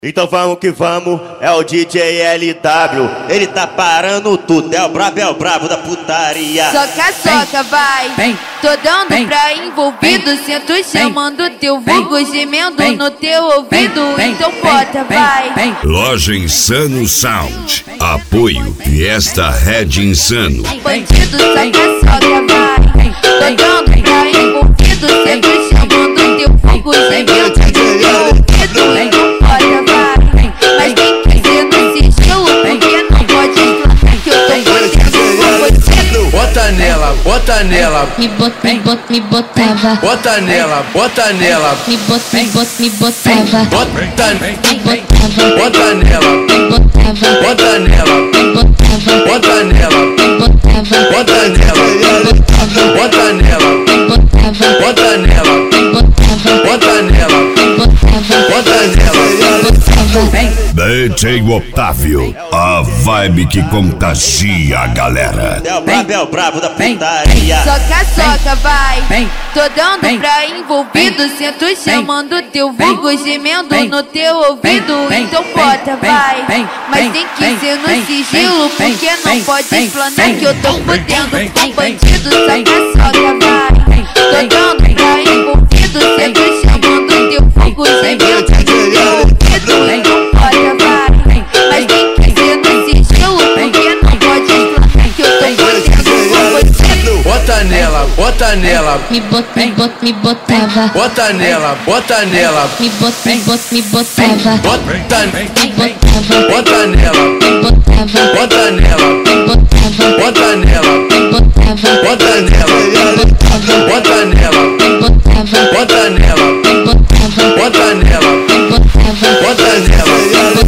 Então vamos que vamos, é o DJ LW. Ele tá parando tudo, é o brabo da putaria. Soca, vai, tô dando pra envolvido. Sento chamando teu vulgo, gemendo no teu ouvido. Então bota, vai. Loja Insano Sound. Apoio Fiesta Red Insano. Bandido, soca, vai. Tô dando pra envolvido. Sento chamando teu vulgo, gemendo no teu ouvido. Então bota, vai. Mas tem que ser no sigilo, porque não pode exclamar que eu tô fazendo. Bota nela, bota nela. Me botava. Bota nela, bota nela. Me botava. Bota Me bota nela, botava. bota nela, bota nela, bota nela, bota nela, bota nela, bota nela, bota nela. DJ Otávio, a vibe que contagia a galera. É o brabo da putaria. Soca, vai. Tô dando pra envolvido. Sento chamando teu vulgo, gemendo no teu ouvido. Então bota, vai. Mas tem que ser no sigilo, porque não pode explanar que eu tô fudendo com bandido. Soca, vai. Tô dando pra envolvido. Sento chamando teu vulgo, gemendo no teu ouvido. Então bota, vai. Mas tem que ser no sigilo, porque não pode explanar que eu tô fudendo com bandido. Bota nela, bota nela. Me botava. Bota nela, bota nela. Me botava. Bota Botava. nela, bota nela, bota nela, bota nela, bota nela, bota nela, bota nela, bota nela.